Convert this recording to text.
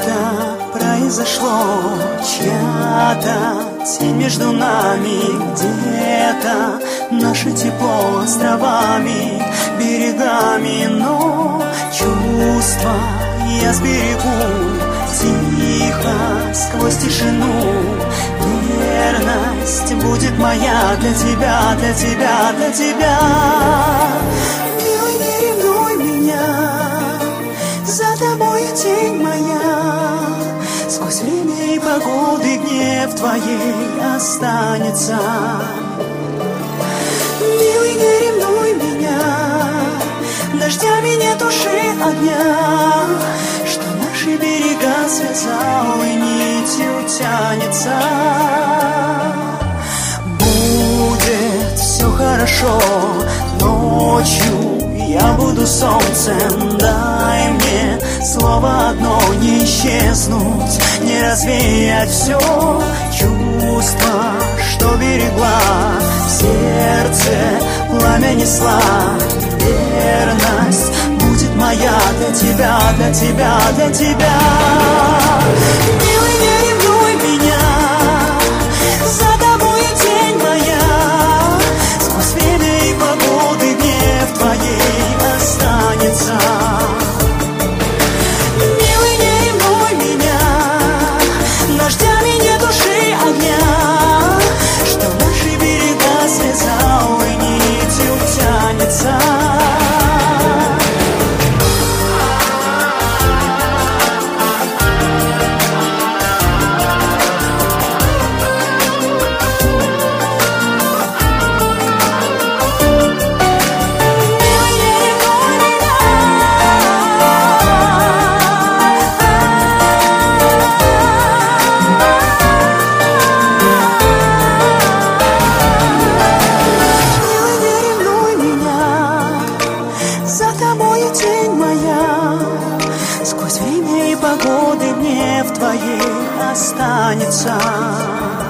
что-то произошло, чья-то тень между нами, где-то наше тепло островами, берегами, но чувства я сберегу тихо сквозь тишину. Верность будет моя для тебя, для тебя, для тебя. Милый, не ревнуй меня, за тобой тень моя. Сквозь время и погоды гнев твоей останется. Милый, не ревнуй меня, дождями не туши огня, что наши берега связал и нитью тянется. Будет все хорошо, ночью я буду солнцем. Дай мне слово одно, не исчезнуть, не развеять все чувства, что берегла в сердце, пламя несла. Верность будет моя для тебя, для тебя, для тебя. Милый, не ревнуй меня, за тобой тень моя. Сквозь время и погоды гнев твоей останется. Милый, не ревнуй меня, дождями не туши огня, что наши берега связал и нитью тянется. Сквозь время и погоды гнев твоей останется.